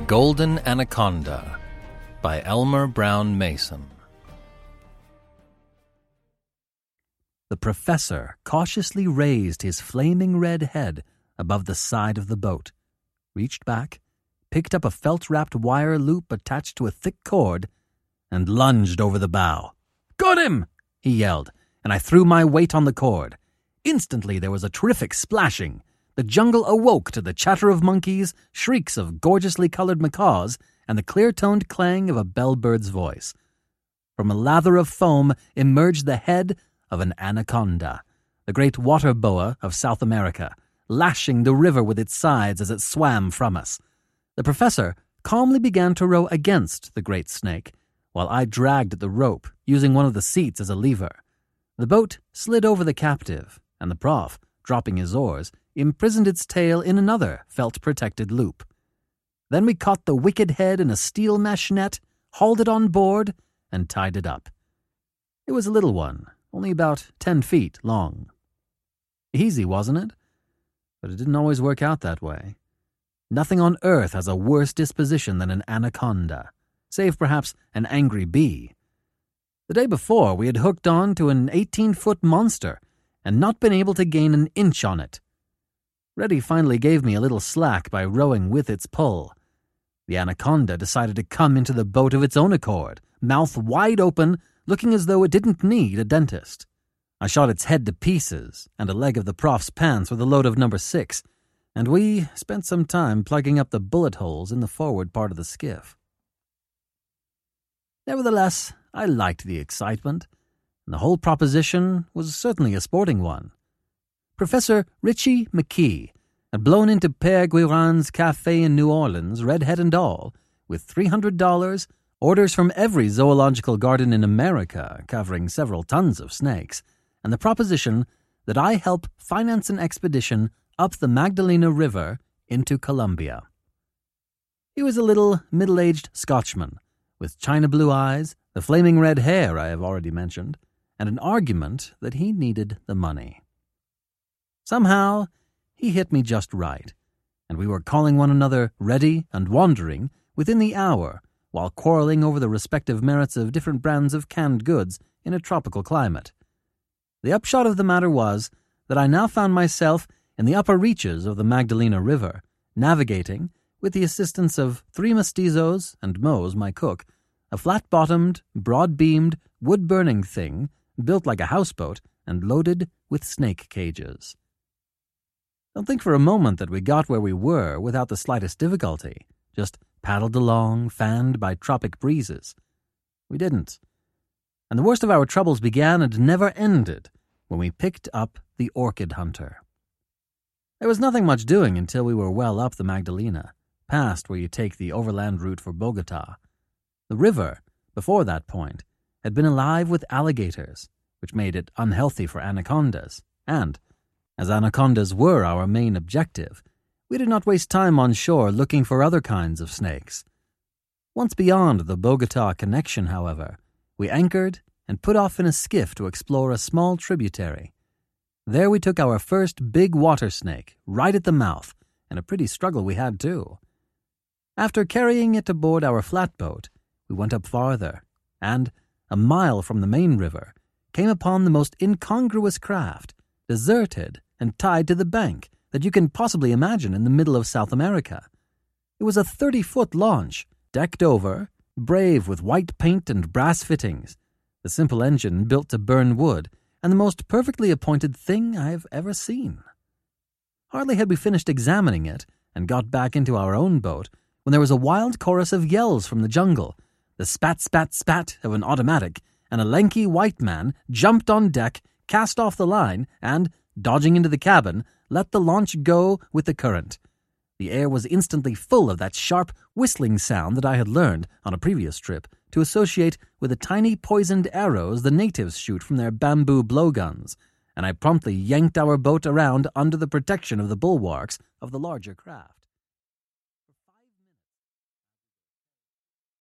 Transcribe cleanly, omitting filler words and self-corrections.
Golden Anaconda by Elmer Brown Mason. The professor cautiously raised his flaming red head above the side of the boat, reached back, picked up a felt-wrapped wire loop attached to a thick cord, and lunged over the bow. "Got him!" he yelled, and I threw my weight on the cord. Instantly there was a terrific splashing. The jungle awoke to the chatter of monkeys, shrieks of gorgeously colored macaws, and the clear-toned clang of a bellbird's voice. From a lather of foam emerged the head of an anaconda, the great water boa of South America, lashing the river with its sides as it swam from us. The professor calmly began to row against the great snake, while I dragged at the rope, using one of the seats as a lever. The boat slid over the captive, and the prof, dropping his oars, imprisoned its tail in another felt-protected loop. Then we caught the wicked head in a steel mesh net, hauled it on board, and tied it up. It was a little one, only about 10 feet long. Easy, wasn't it? But it didn't always work out that way. Nothing on earth has a worse disposition than an anaconda, save perhaps an angry bee. The day before, we had hooked on to an 18-foot monster and not been able to gain an inch on it. Reddy finally gave me a little slack by rowing with its pull. The anaconda decided to come into the boat of its own accord, mouth wide open, looking as though it didn't need a dentist. I shot its head to pieces and a leg of the prof's pants with a load of number 6, and we spent some time plugging up the bullet holes in the forward part of the skiff. Nevertheless, I liked the excitement, and the whole proposition was certainly a sporting one. Professor Richie McKee had blown into Père Guérin's cafe in New Orleans, redhead and all, with $300, orders from every zoological garden in America covering several tons of snakes, and the proposition that I help finance an expedition up the Magdalena River into Colombia. He was a little middle-aged Scotchman, with china blue eyes, the flaming red hair I have already mentioned, and an argument that he needed the money. Somehow, he hit me just right, and we were calling one another ready and wandering within the hour while quarreling over the respective merits of different brands of canned goods in a tropical climate. The upshot of the matter was that I now found myself in the upper reaches of the Magdalena River, navigating, with the assistance of 3 mestizos and Mose, my cook, a flat-bottomed, broad-beamed, wood-burning thing built like a houseboat and loaded with snake cages. Don't think for a moment that we got where we were without the slightest difficulty, just paddled along, fanned by tropic breezes. We didn't. And the worst of our troubles began and never ended when we picked up the Orchid Hunter. There was nothing much doing until we were well up the Magdalena, past where you take the overland route for Bogota. The river, before that point, had been alive with alligators, which made it unhealthy for anacondas, and, as anacondas were our main objective, we did not waste time on shore looking for other kinds of snakes. Once beyond the Bogota connection, however, we anchored and put off in a skiff to explore a small tributary. There we took our first big water snake, right at the mouth, and a pretty struggle we had too. After carrying it aboard our flatboat, we went up farther, and, a mile from the main river, came upon the most incongruous craft, deserted and tied to the bank that you can possibly imagine in the middle of South America. It was a 30-foot launch, decked over, brave with white paint and brass fittings, the simple engine built to burn wood, and the most perfectly appointed thing I have ever seen. Hardly had we finished examining it and got back into our own boat when there was a wild chorus of yells from the jungle, the spat, spat, spat of an automatic, and a lanky white man jumped on deck, cast off the line, and, dodging into the cabin, let the launch go with the current. The air was instantly full of that sharp, whistling sound that I had learned, on a previous trip, to associate with the tiny poisoned arrows the natives shoot from their bamboo blowguns, and I promptly yanked our boat around under the protection of the bulwarks of the larger craft.